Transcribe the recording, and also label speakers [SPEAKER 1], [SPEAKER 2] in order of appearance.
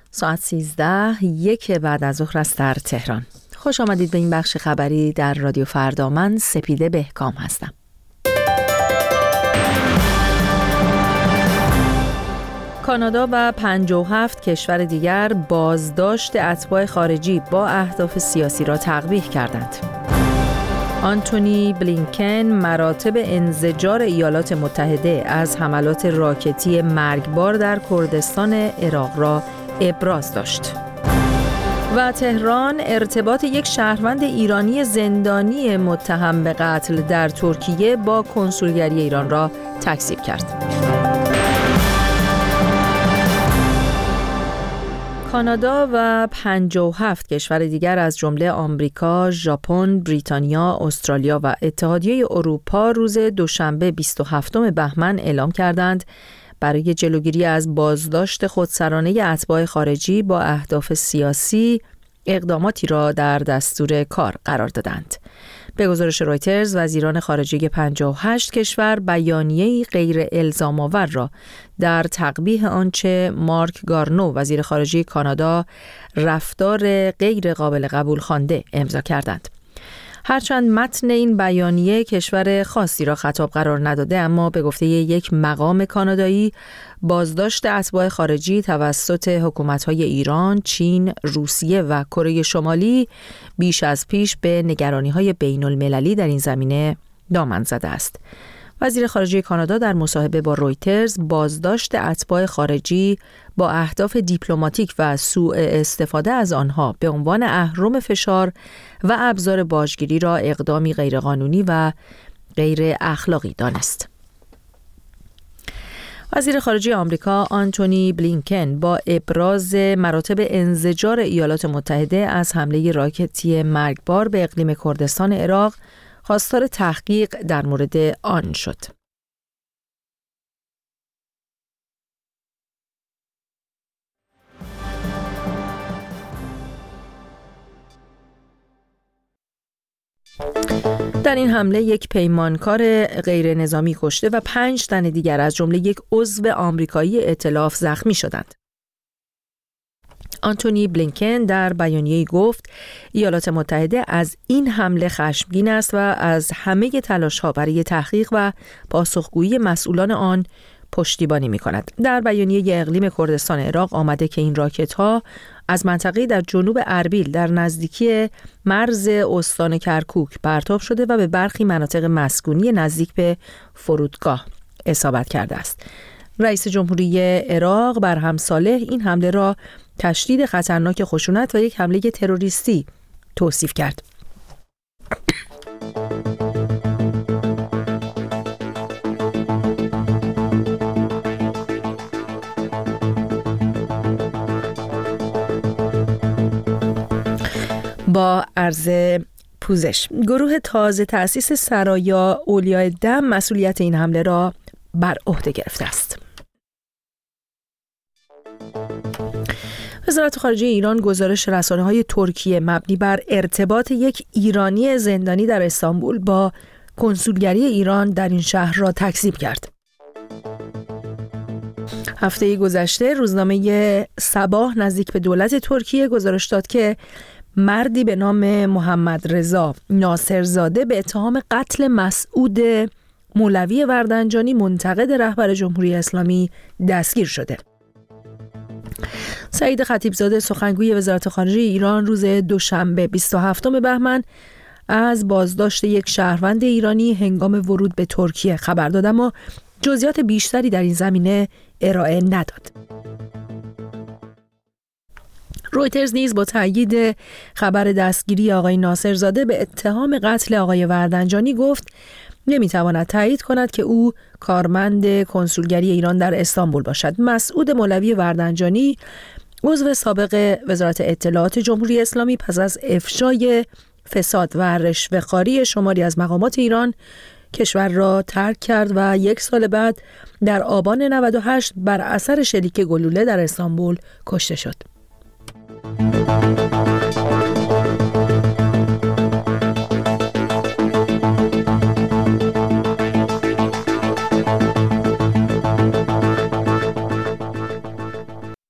[SPEAKER 1] ساعت 13:01 بعد از ظهر است در تهران. خوش آمدید به این بخش خبری در رادیو فردا. من سپیده بهکام هستم. کانادا و 57 کشور دیگر بازداشت اتباع خارجی با اهداف سیاسی را تقبیح کردند. آنتونی بلینکن مراتب انزجار ایالات متحده از حملات راکتی مرگبار در کردستان عراق را ابراز داشت. و تهران ارتباط یک شهروند ایرانی زندانی متهم به قتل در ترکیه با کنسولگری ایران را تکذیب کرد. کانادا و 57 کشور دیگر از جمله آمریکا، ژاپن، بریتانیا، استرالیا و اتحادیه اروپا روز دوشنبه 27 بهمن اعلام کردند برای جلوگیری از بازداشت خودسرانه اتباع خارجی با اهداف سیاسی اقداماتی را در دستور کار قرار دادند. به گزارش رویترز، وزیران خارجه 58 کشور بیانیه‌ای غیر الزام‌آور را در تقبیح آنچه مارک گارنو وزیر خارجه کانادا رفتار غیر قابل قبول خوانده امضا کردند. هرچند متن این بیانیه کشور خاصی را خطاب قرار نداده، اما به گفته یک مقام کانادایی بازداشت اتباع خارجی توسط حکومت‌های ایران، چین، روسیه و کره شمالی بیش از پیش به نگرانی‌های بین‌المللی در این زمینه دامن زده است. وزیر خارجه کانادا در مصاحبه با رویترز بازداشت اتباع خارجی با اهداف دیپلماتیک و سوء استفاده از آنها به عنوان اهرم فشار و ابزار باجگیری را اقدامی غیرقانونی و غیر اخلاقی دانست. وزیر خارجه آمریکا آنتونی بلینکن با ابراز مراتب انزجار ایالات متحده از حمله راکتی مرگبار به اقلیم کردستان عراق خواستار تحقیق در مورد آن شد. در این حمله یک پیمانکار غیر نظامی کشته و 5 تن دیگر از جمله یک عضو آمریکایی ائتلاف زخمی شدند. آنتونی بلینکن در بیانیه‌ای گفت ایالات متحده از این حمله خشمگین است و از همه تلاش‌ها برای تحقیق و پاسخگویی مسئولان آن پشتیبانی می‌کند. در بیانیه اقلیم کردستان عراق آمده که این راکت‌ها از منطقه‌ای در جنوب اربیل در نزدیکی مرز استان کرکوک پرتاب شده و به برخی مناطق مسکونی نزدیک به فرودگاه اصابت کرده است. رئیس جمهوری عراق برهم صالح این حمله را تشدید خطرناک خشونت و یک حمله تروریستی توصیف کرد. با عرض پوزش، گروه تازه تأسیس سرایا اولیاء دم مسئولیت این حمله را بر عهده گرفته است. وزارت خارجه ایران گزارش رسانه‌های ترکیه مبنی بر ارتباط یک ایرانی زندانی در استانبول با کنسولگری ایران در این شهر را تکذیب کرد. هفته گذشته روزنامه صباح نزدیک به دولت ترکیه گزارش داد که مردی به نام محمد رضا ناصرزاده به اتهام قتل مسعود مولوی وردنجانی منتقد رهبر جمهوری اسلامی دستگیر شده. سعید خطیبزاده سخنگوی وزارت خارجه ایران روز دوشنبه 27 بهمن از بازداشت یک شهروند ایرانی هنگام ورود به ترکیه خبر داد، اما جزئیات بیشتری در این زمینه ارائه نداد. رویترز نیز با تأیید خبر دستگیری آقای ناصرزاده به اتهام قتل آقای وردنجانی گفت نمیتواند تایید کند که او کارمند کنسولگری ایران در استانبول باشد. مسعود مولوی وردنجانی عضو سابق وزارت اطلاعات جمهوری اسلامی پس از افشای فساد و رشوه‌خواری شماری از مقامات ایران کشور را ترک کرد و 1 سال بعد در آبان 98 بر اثر شلیک گلوله در استانبول کشته شد.